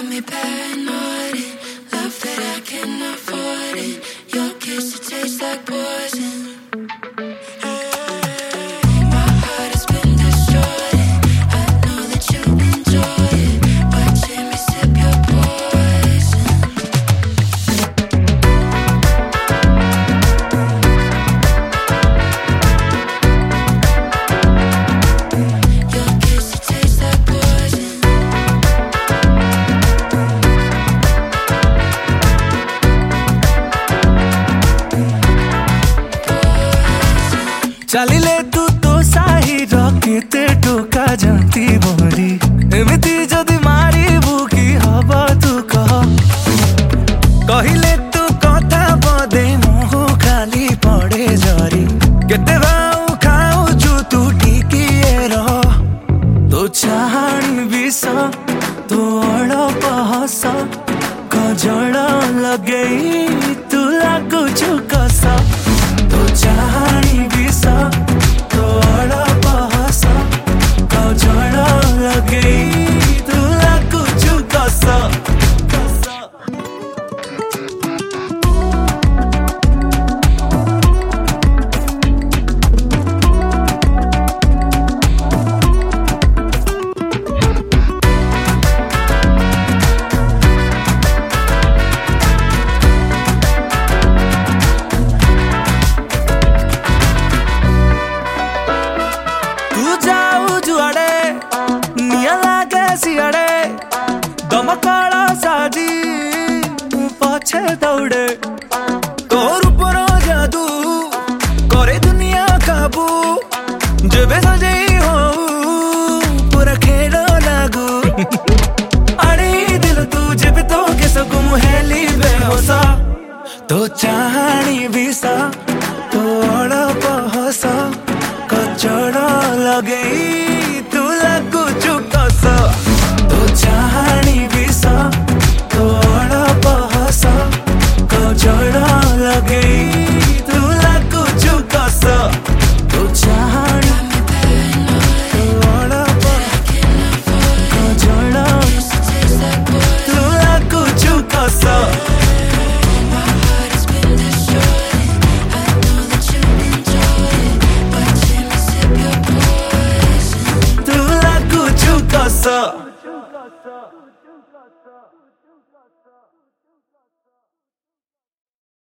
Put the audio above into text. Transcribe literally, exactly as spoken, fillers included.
got me paranoid. Love that I cannot afford it. Your kiss, it tastes like poison. My heart has been destroyed. I know that you enjoy it. Watching me sip your poison. Your kiss, it tastes like poison. चलिले तू तो साही रखते टोका जानती बोरी एमती जदि मारी bookie हवा तू कह कहिले तू कथा बदे मुह खाली पड़े जरी केते बाऊ खाऊ जु तू टिकिए रह तो चाहणी विष तू अड़प हस गजल लगई तू लागुछु कस तो चाहणी विष तो अड़प हस गजल लगई तू लागुछु कस तू जाऊ जुआड़े निया लागे सियाड़े दमकड़ा साजी पछे दौड़े तोर ऊपर जादू करे दुनिया काबू जेबे सजेई हो पूरा खेल लागू अरे दिल तू जेबे तो के सगुम हेली बेहोसा तो चाहणी भी सा